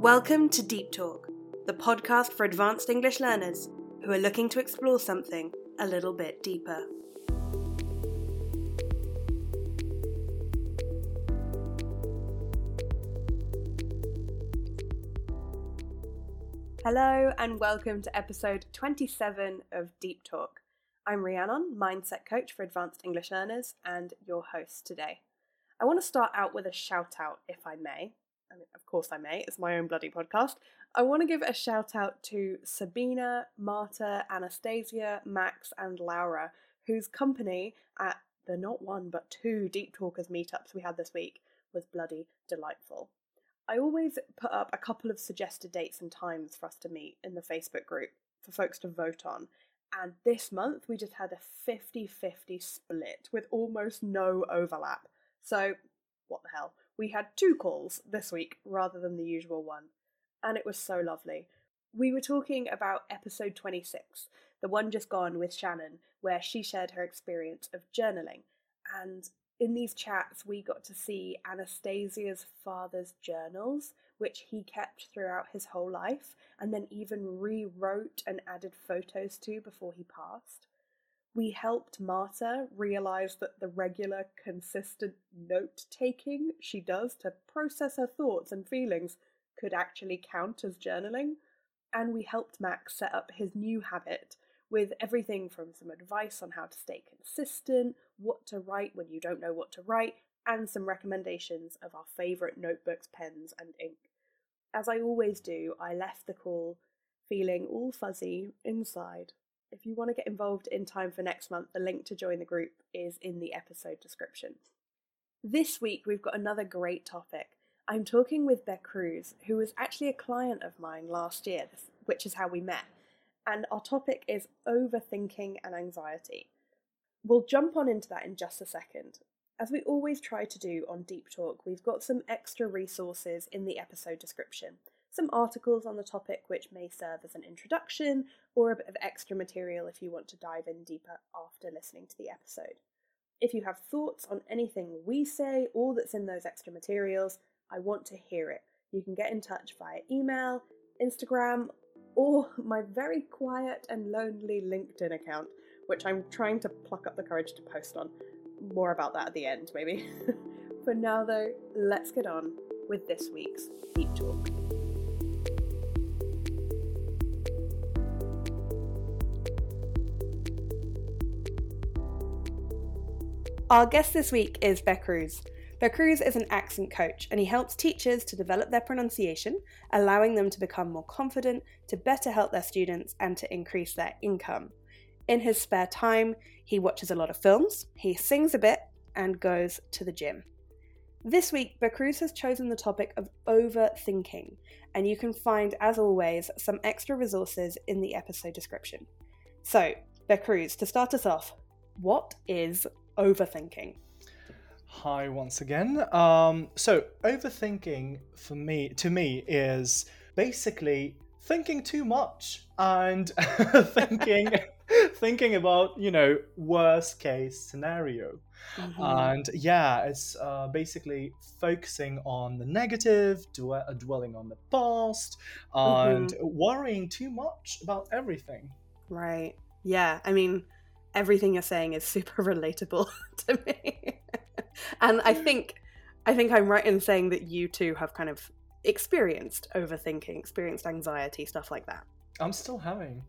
Welcome to Deep Talk, the podcast for advanced English learners who are looking to explore something a little bit deeper. Hello and welcome to episode 27 of Deep Talk. I'm Rhiannon, Mindset Coach for Advanced English Learners and your host today. I want to start out with a shout out, if I may. I mean, of course I may, it's my own bloody podcast. I want to give a shout out to Sabina, Marta, Anastasia, Max and Laura, whose company at the not one but two Deep Talkers meetups we had this week was bloody delightful. I always put up a couple of suggested dates and times for us to meet in the Facebook group for folks to vote on. And this month we just had a 50-50 split with almost no overlap. So, what the hell? We had two calls this week rather than the usual one. And it was so lovely. We were talking about episode 26, the one just gone with Shannon, where she shared her experience of journaling. And in these chats, we got to see Anastasia's father's journals, which he kept throughout his whole life, and then even rewrote and added photos to before he passed. We helped Marta realise that the regular, consistent note-taking she does to process her thoughts and feelings could actually count as journaling. And we helped Max set up his new habit with everything from some advice on how to stay consistent, what to write when you don't know what to write, and some recommendations of our favourite notebooks, pens and ink. As I always do, I left the call feeling all fuzzy inside. If you want to get involved in time for next month, the link to join the group is in the episode description. This week we've got another great topic. I'm talking with Beck Cruz, who was actually a client of mine last year, which is how we met. And our topic is overthinking and anxiety. We'll jump on into that in just a second. As we always try to do on Deep Talk, we've got some extra resources in the episode description. Some articles on the topic which may serve as an introduction, or a bit of extra material if you want to dive in deeper after listening to the episode. If you have thoughts on anything we say or that's in those extra materials, I want to hear it. You can get in touch via email, Instagram, or my very quiet and lonely LinkedIn account, which I'm trying to pluck up the courage to post on. More about that at the end, maybe. For now, though, let's get on with this week's Deep Talk. Our guest this week is Beck Cruz. Beck Cruz is an accent coach, and he helps teachers to develop their pronunciation, allowing them to become more confident, to better help their students, and to increase their income. In his spare time, he watches a lot of films, he sings a bit, and goes to the gym. This week, Beck Cruz has chosen the topic of overthinking, and you can find, as always, some extra resources in the episode description. So, Beck Cruz, to start us off, what is overthinking? Hi once again. So overthinking to me is basically thinking too much and thinking about, worst case scenario. Mm-hmm. And yeah, it's basically focusing on the negative, dwelling on the past, and worrying too much about everything. Right. Yeah, I mean, everything you're saying is super relatable to me. And I think I'm right in saying that you too have kind of experienced overthinking, experienced anxiety, stuff like that. I'm still having.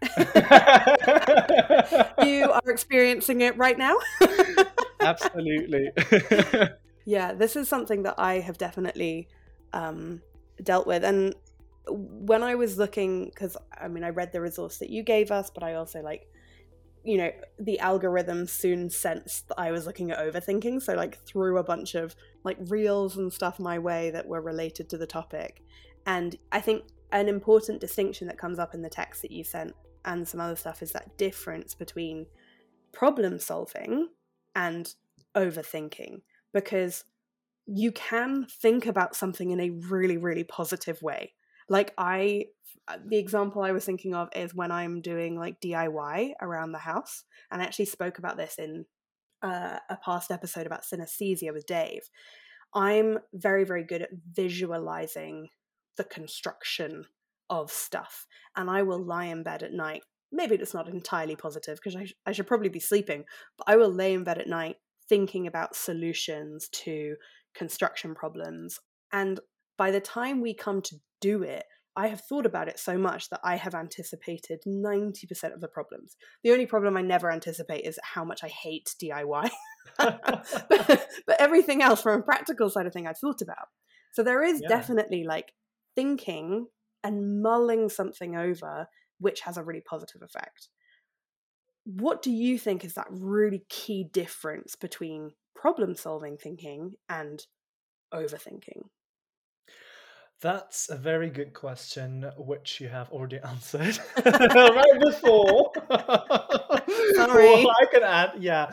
You are experiencing it right now? Absolutely. Yeah, this is something that I have definitely dealt with. And when I was looking, because I mean, I read the resource that you gave us, but I also the algorithm soon sensed that I was looking at overthinking, so threw a bunch of reels and stuff my way that were related to the topic. And I think an important distinction that comes up in the text that you sent and some other stuff is that difference between problem solving and overthinking, because you can think about something in a really, really positive way. The example I was thinking of is when I'm doing DIY around the house, and I actually spoke about this in a past episode about synesthesia with Dave. I'm very, very good at visualizing the construction of stuff. And I will lie in bed at night. Maybe it's not entirely positive because I should probably be sleeping, but I will lay in bed at night thinking about solutions to construction problems. And by the time we come to do it, I have thought about it so much that I have anticipated 90% of the problems. The only problem I never anticipate is how much I hate DIY. but everything else from a practical side of thing I've thought about. So there is definitely like thinking and mulling something over, which has a really positive effect. What do you think is that really key difference between problem-solving thinking and overthinking? That's a very good question, which you have already answered right before. Sorry. Well, I can add,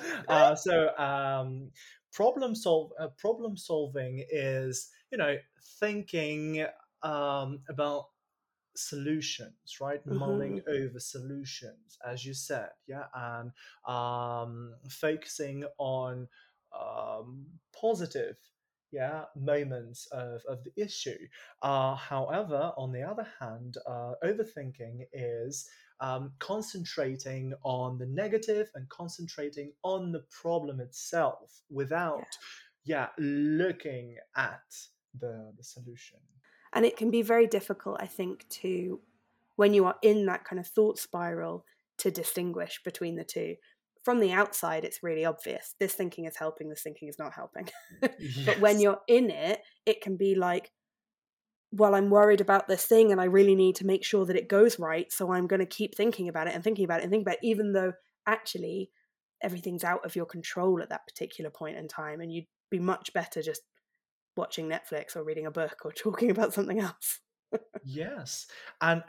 problem solving is, thinking about solutions, right? Mulling over solutions, as you said, and focusing on positive moments of the issue. However, on the other hand, overthinking is concentrating on the negative and concentrating on the problem itself without looking at the solution. And it can be very difficult, I think, to, when you are in that kind of thought spiral, to distinguish between the two. From the outside, it's really obvious. This thinking is helping, this thinking is not helping. Yes. But when you're in it, it can be like, well, I'm worried about this thing and I really need to make sure that it goes right. So I'm going to keep thinking about it and thinking about it and thinking about it, even though actually everything's out of your control at that particular point in time. And you'd be much better just watching Netflix or reading a book or talking about something else. Yes. And,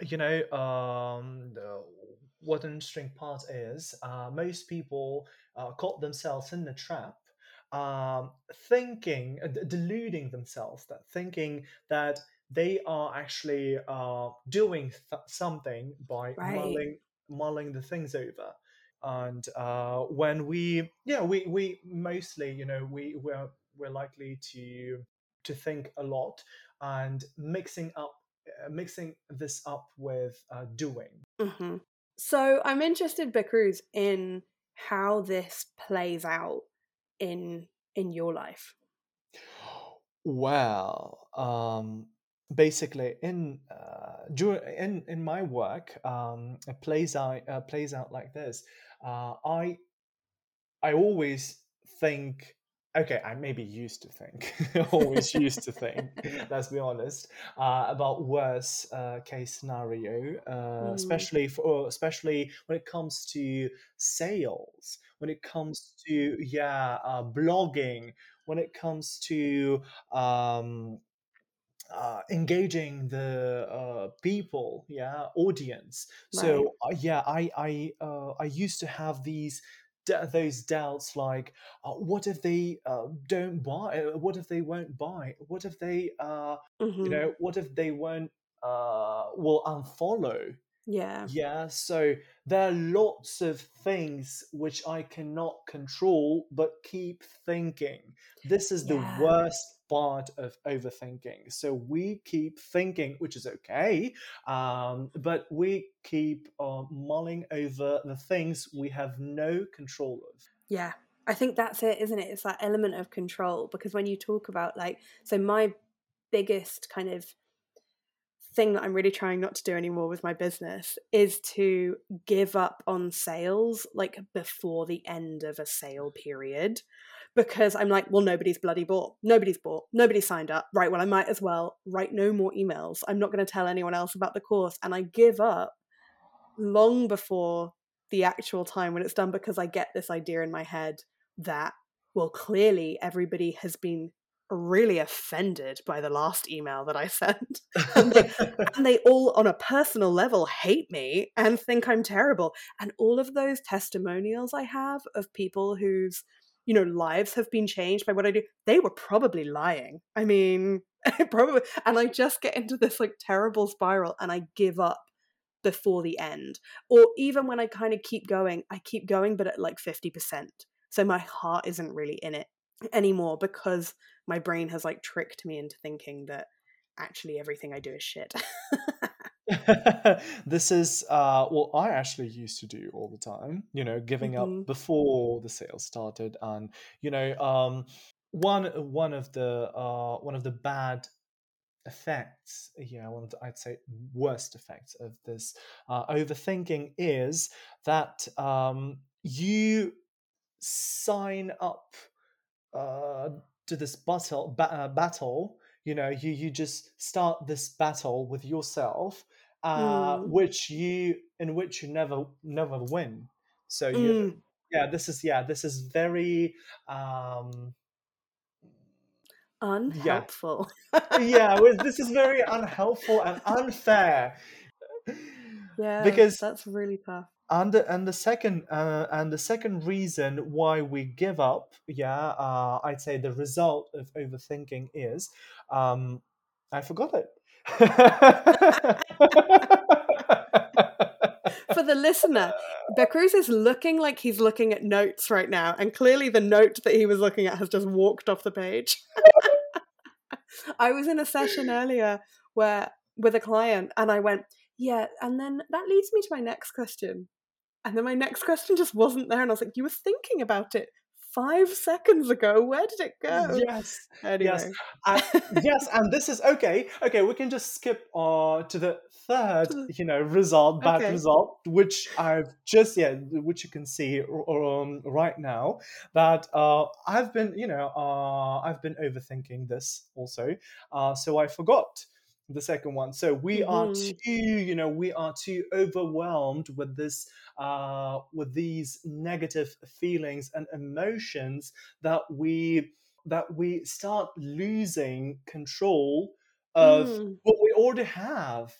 what an interesting part is, most people caught themselves in the trap, deluding themselves, thinking that they are actually doing something by mulling the things over. And when we mostly, we're likely to think a lot and mixing this up with doing. Mm-hmm. So I'm interested, Becruz, in how this plays out in your life. Well, basically, in my work, it plays out like this. I always think. Okay, I maybe used to think, always used to think, let's be honest, about worst case scenario, especially when it comes to sales, when it comes to blogging, when it comes to engaging the people, audience. So I used to have those doubts, like what if they don't buy, what if they won't buy, what if they what if they won't will unfollow. So there are lots of things which I cannot control but keep thinking. This is the worst part of overthinking. So we keep thinking, which is okay, but we keep mulling over the things we have no control of. Yeah, I think that's it, isn't it? It's that element of control, because when you talk about so my biggest kind of thing that I'm really trying not to do anymore with my business is to give up on sales before the end of a sale period, because I'm like, well, nobody's bloody bought, nobody's signed up, right? Well, I might as well write no more emails. I'm not going to tell anyone else about the course. And I give up long before the actual time when it's done, because I get this idea in my head that, well, clearly everybody has been really offended by the last email that I sent, and they all on a personal level hate me and think I'm terrible. And all of those testimonials I have of people whose lives have been changed by what I do, they were probably lying. I mean, probably. And I just get into this terrible spiral and I give up before the end. Or even when I kind of keep going, but at 50%. So my heart isn't really in it anymore, because my brain has tricked me into thinking that actually everything I do is shit. This is what I actually used to do all the time, giving up before the sale started. And one of the bad effects, I'd say worst effects of this overthinking is that you sign up uh, to this battle. You just start this battle with yourself, which you never win. So this is very yeah Unhelpful. this is very unhelpful and unfair. Yeah, Because that's really tough. and the second reason why we give up, I'd say the result of overthinking is, I forgot it. For the listener, Becruz is looking like he's looking at notes right now, and clearly the note that he was looking at has just walked off the page. I was in a session earlier with a client, and I went, yeah, and then that leads me to my next question. And then my next question just wasn't there, and I was like, you were thinking about it 5 seconds ago. Where did it go? Yes. Anyway. Yes, and this is okay. We can just skip to the third, bad result, which which you can see right now. That I've been overthinking this also. So I forgot the second one. So we are too overwhelmed with this with these negative feelings and emotions that we start losing control of what we already have.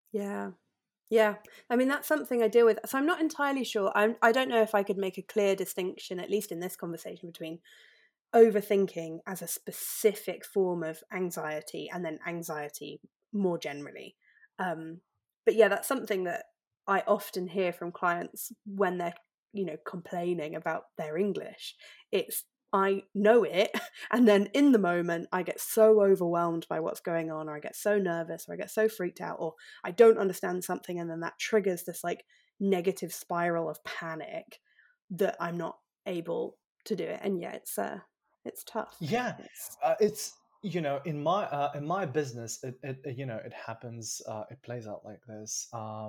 Yeah. I mean, that's something I deal with. So I'm not entirely sure. I don't know if I could make a clear distinction, at least in this conversation, between overthinking as a specific form of anxiety and then anxiety more generally. But yeah, that's something that I often hear from clients when they're, complaining about their English. It's, I know it, and then in the moment I get so overwhelmed by what's going on, or I get so nervous, or I get so freaked out, or I don't understand something, and then that triggers this like negative spiral of panic that I'm not able to do it. And yeah, it's tough. It's in my business, it happens, it plays out like this.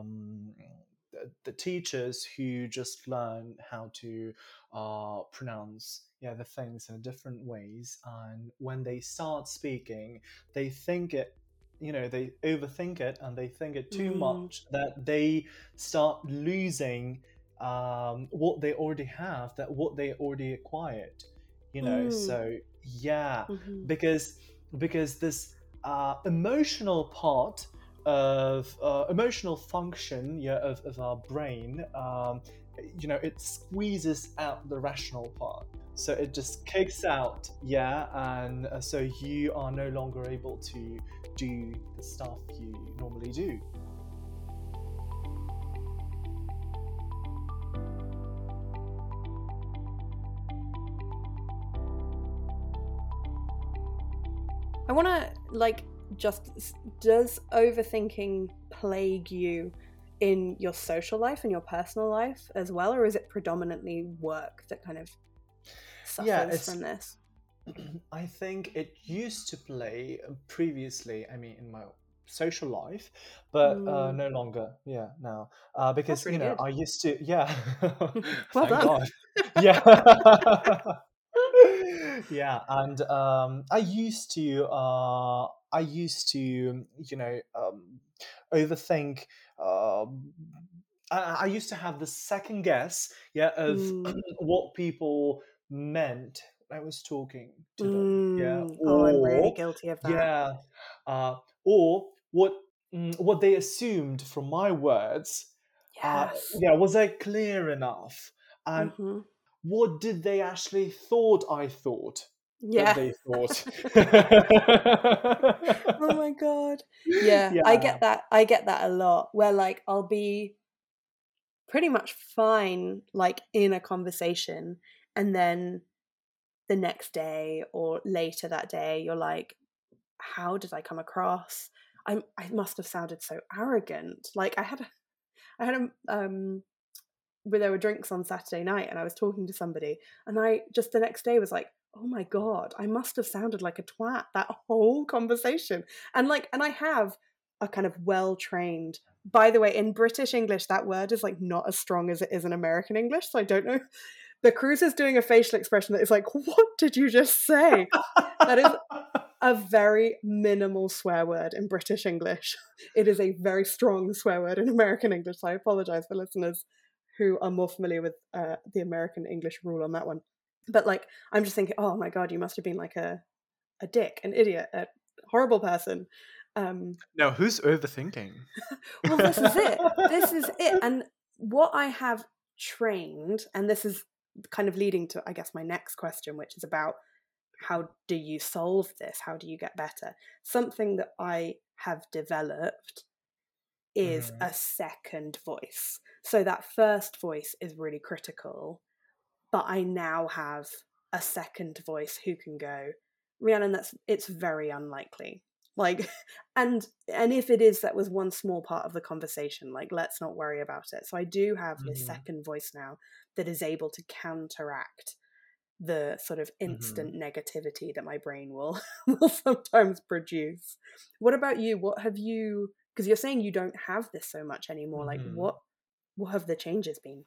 The teachers who just learn how to pronounce the things in different ways, and when they start speaking, they think it they overthink it, and they think it too much, that they start losing what they already have, that what they already acquired. So because this emotional part of emotional function of our brain, it squeezes out the rational part, so it just kicks out, and so you are no longer able to do the stuff you normally do. I want to does overthinking plague you in your social life and your personal life as well, or is it predominantly work that kind of suffers from this? I think it used to play previously, in my social life, but no longer now, because good. I used to well thank done. God. And I used to overthink. I used to have the second guess of what people meant when I was talking to them, I'm really guilty of that. Or what they assumed from my words. Was I clear enough? And what did they actually thought I thought that they thought? Oh my God. I get that a lot, where like I'll be pretty much fine like in a conversation, and then the next day or later that day you're like, how did I come across? I must have sounded so arrogant. Like I had where there were drinks on Saturday night, and I was talking to somebody, and I just the next day was like, oh my god, I must have sounded like a twat that whole conversation. And I have a kind of well trained. By the way, in British English, that word is like not as strong as it is in American English. So I don't know. The cruise is doing a facial expression that is like, what did you just say? That is a very minimal swear word in British English. It is a very strong swear word in American English. So I apologize for listeners who are more familiar with the American English rule on that one. But like, I'm just thinking, oh my god, you must have been like a dick, an idiot, a horrible person. No, who's overthinking? Well, this is it. This is it. And what I have trained, and this is kind of leading to, I guess, my next question, which is about how do you solve this? How do you get better? Something that I have developed is a second voice. So that first voice is really critical, but I now have a second voice who can go, Rhiannon, it's very unlikely. Like, and if it is, that was one small part of the conversation. Like, let's not worry about it. So I do have this second voice now that is able to counteract the sort of instant negativity that my brain will sometimes produce. What about you? What have you? Because you're saying you don't have this so much anymore. Like, what have the changes been?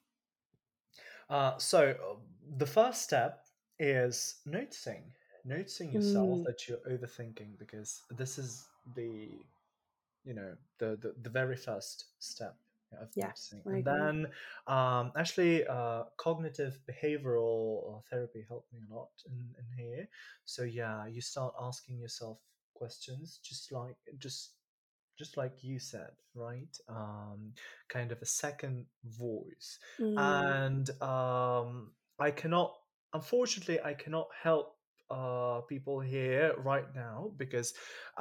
So the first step is noticing yourself that you're overthinking, because this is the the very first step of noticing. And then actually cognitive behavioral therapy helped me a lot in here. So yeah, you start asking yourself questions, just like you said, right? Kind of a second voice. And unfortunately, I cannot help people here right now, because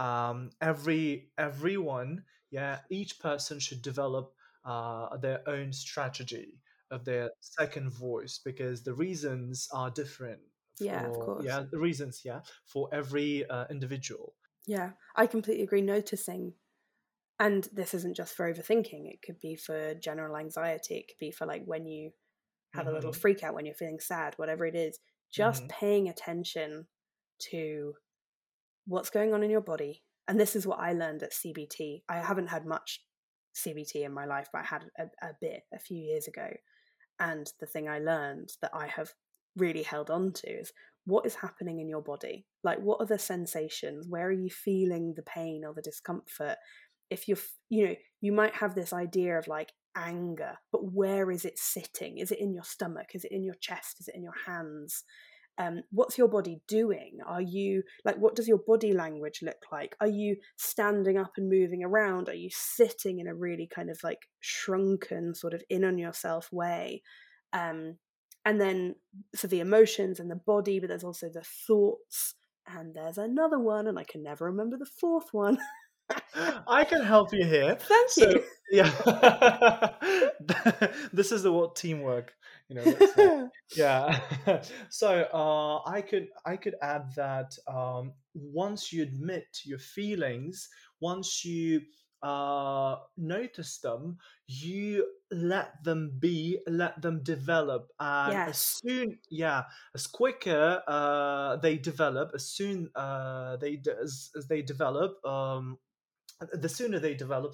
everyone, yeah, each person should develop their own strategy of their second voice, because the reasons are different Yeah, of course. the reasons, for every individual. Yeah, I completely agree. Noticing, and this isn't just for overthinking, it could be for general anxiety, it could be for like when you have a little freak out, when you're feeling sad, whatever it is, just paying attention to what's going on in your body. And this is what I learned at CBT. I haven't had much CBT in my life, but I had a bit a few years ago. And the thing I learned that I have really held on to is what is happening in your body? Like, what are the sensations? Where are you feeling the pain or the discomfort? If you might have this idea of like anger, but where is it sitting? Is it in your stomach? Is it in your chest? Is it in your hands? What's your body doing? Are you like, what does your body language look like? Are you standing up and moving around? Are you sitting in a really kind of like shrunken, sort of in on yourself way? And then, so the emotions and the body, but there's also the thoughts, and there's another one, and I can never remember the fourth one. I can help you here. Thank you. Yeah, this is the word teamwork. Looks like. Yeah. So I could add that once you admit your feelings, once you notice them, you let them be, let them develop, and Yes. as quicker they develop, as soon as they develop, the sooner they develop,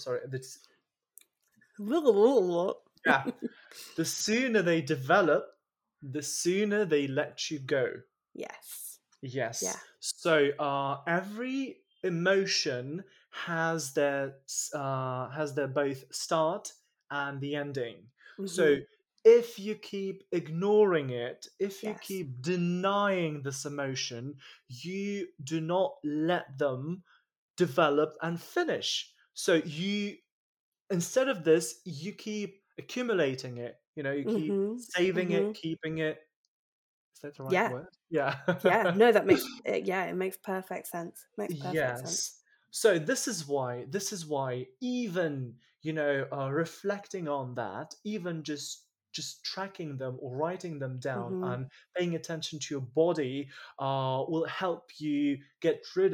yeah, the sooner they develop, the sooner they let you go. Yes. Yes. Yeah. So every emotion has their both start and the ending. So if you keep ignoring it, if you keep denying this emotion, you do not let them develop and finish. So you, instead of this, you keep accumulating it. You keep saving it, keeping it. Is that the right word? Yeah. Yeah. No, that makes it makes perfect sense. Makes perfect sense. Yes. So this is why even reflecting on that, even just tracking them or writing them down and paying attention to your body will help you get rid of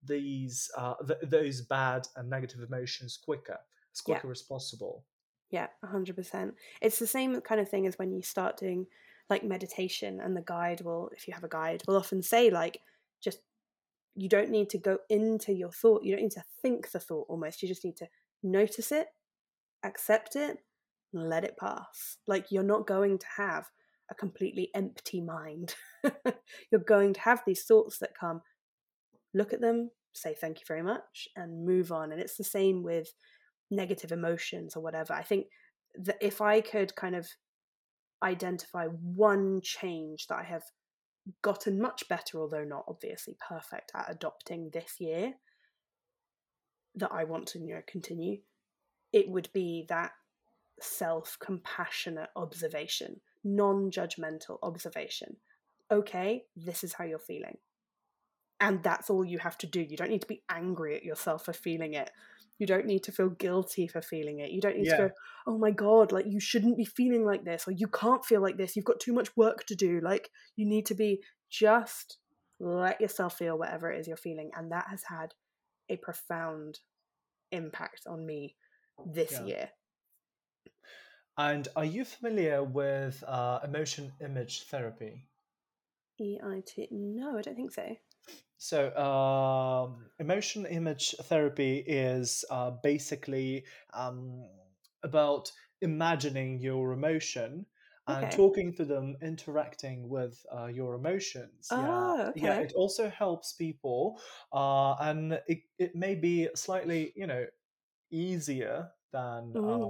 those bad and negative emotions as quicker as possible. Yeah, 100%. It's the same kind of thing as when you start doing like meditation, and the guide will, if you have a guide, will often say like, just, you don't need to go into your thought. You don't need to think the thought almost. You just need to notice it, accept it, and let it pass. Like, you're not going to have a completely empty mind. You're going to have these thoughts that come, look at them, say thank you very much, and move on. And it's the same with negative emotions or whatever. I think that if I could kind of identify one change that I have gotten much better, although not obviously perfect, at adopting this year, that I want to continue, it would be that self-compassionate observation, non-judgmental observation. Okay, this is how you're feeling, and that's all you have to do. You don't need to be angry at yourself for feeling it. You don't need to feel guilty for feeling it. You don't need to go, oh my God, like, you shouldn't be feeling like this, or you can't feel like this. You've got too much work to do. Like, you need to be, just let yourself feel whatever it is you're feeling. And that has had a profound impact on me this year. And are you familiar with emotion image therapy? EIT? No, I don't think so. So emotion image therapy is basically about imagining your emotion and talking to them, interacting with your emotions. Oh, okay. Yeah, it also helps people, and it may be slightly, easier than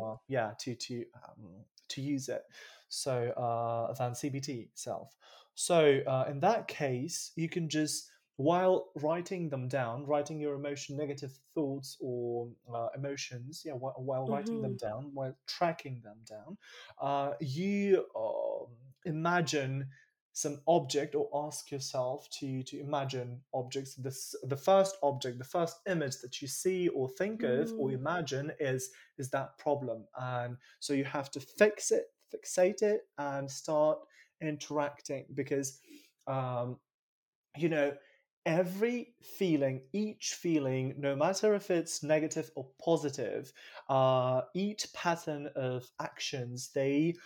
to use it, so than CBT itself. So in that case, you can just, while writing your negative thoughts or emotions, while writing them down, while tracking them down, you imagine some object, or ask yourself to imagine objects. The first object, the first image that you see or think of or imagine is that problem, and so you have to fixate it, and start interacting, because each feeling, no matter if it's negative or positive, each pattern of actions, they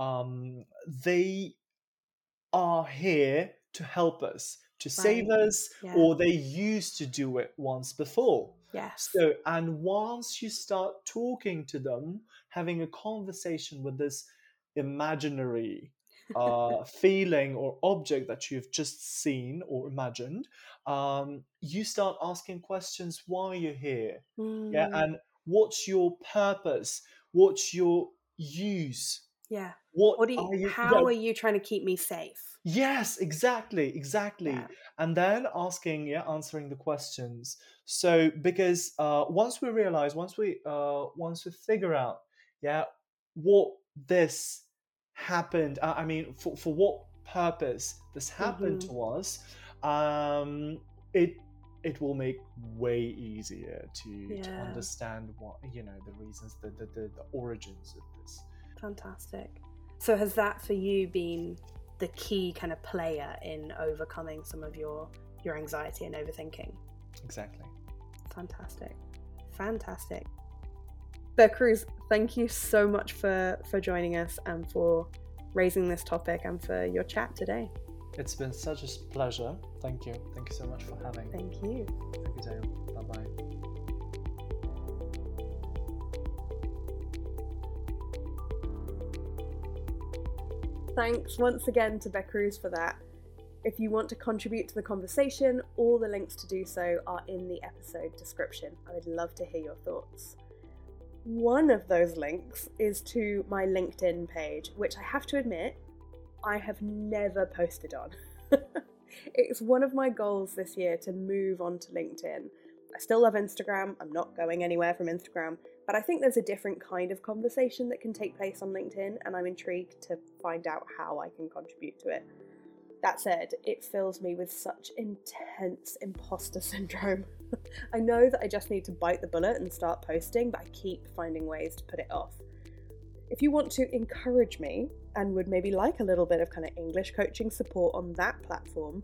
are here to help us, to save us, or they used to do it once before. Yes. So, and once you start talking to them, having a conversation with this imaginary feeling or object that you've just seen or imagined, you start asking questions. Why you're here? Yeah, and what's your purpose? What's your use? Yeah. How are you trying to keep me safe? Yes, exactly. Yeah. And then answering the questions. So because once we figure out, what this happened, I mean, for what purpose this happened to us, it will make way easier to understand what, the reasons, the origins of this. Fantastic. So has that for you been the key kind of player in overcoming some of your anxiety and overthinking? Exactly. Fantastic. Bear Cruz, thank you so much for joining us and for raising this topic and for your chat today. It's been such a pleasure. Thank you so much for having. Thank you, Dale. Bye-bye. Thanks once again to Bear Cruz for that. If you want to contribute to the conversation, all the links to do so are in the episode description. I would love to hear your thoughts. One of those links is to my LinkedIn page, which I have to admit, I have never posted on. It's one of my goals this year to move on to LinkedIn. I still love Instagram. I'm not going anywhere from Instagram, but I think there's a different kind of conversation that can take place on LinkedIn, and I'm intrigued to find out how I can contribute to it. That said, it fills me with such intense imposter syndrome. I know that I just need to bite the bullet and start posting, but I keep finding ways to put it off. If you want to encourage me and would maybe like a little bit of kind of English coaching support on that platform,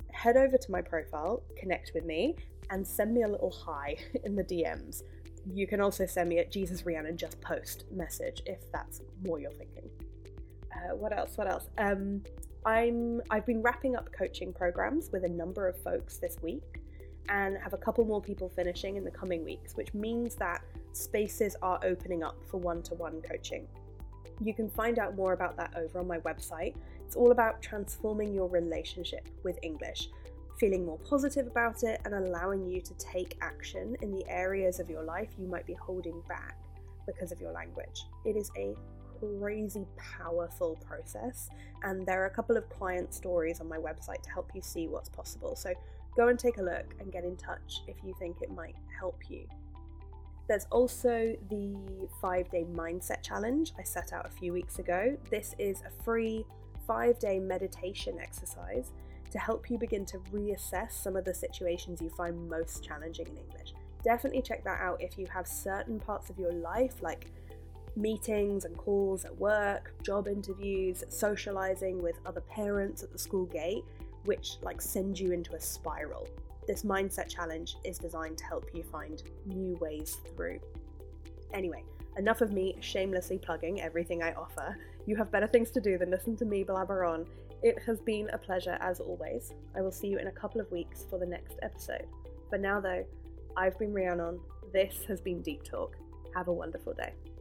head over to my profile, connect with me, and send me a little hi in the DMs. You can also send me at Jesus Rhiannon just post message if that's more you're thinking. What else? I've been wrapping up coaching programs with a number of folks this week and have a couple more people finishing in the coming weeks, which means that spaces are opening up for one-to-one coaching. You can find out more about that over on my website. It's all about transforming your relationship with English, feeling more positive about it, and allowing you to take action in the areas of your life you might be holding back because of your language. It is a crazy powerful process, and there are a couple of client stories on my website to help you see what's possible. So go and take a look and get in touch if you think it might help you. There's also the 5-day mindset challenge I set out a few weeks ago. This is a free 5-day meditation exercise to help you begin to reassess some of the situations you find most challenging in English. Definitely check that out if you have certain parts of your life, like meetings and calls at work, job interviews, socializing with other parents at the school gate, which send you into a spiral. This mindset challenge is designed to help you find new ways through. Anyway, enough of me shamelessly plugging everything I offer. You have better things to do than listen to me blabber on. It has been a pleasure as always. I will see you in a couple of weeks for the next episode. For now though, I've been Rhiannon. This has been Deep Talk. Have a wonderful day.